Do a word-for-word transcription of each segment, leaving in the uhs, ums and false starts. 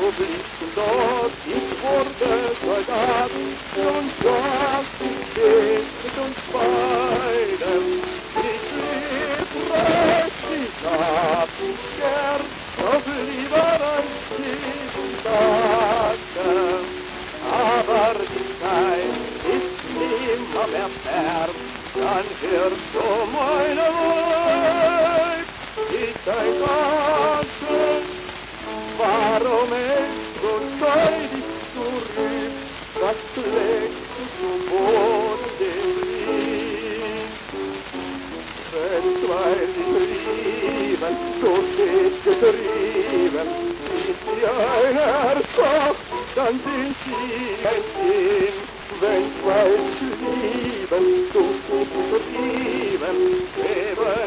bliebst du dort, ich wurde Soldat und dort steht mit uns beiden. Ich lieb recht, ich hab dich gern, doch lieber als jeden Tag. Aber die Zeit ist nimmer mehr fern, dann wirst du meine Weib, ich dein Ganzes. Warum hältst du scheudig zurück, was legst du zum Boden den Brief? Wenn zwei dich lieben, so steht geschrieben, ist sie ein Herzog, dann sind sie ein Kind. Wenn zwei sich lieben, so steht geschrieben, leben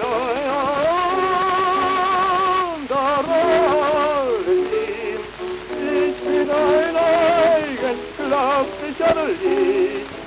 einander. Ich bin ein eigen, glaub ich an Licht.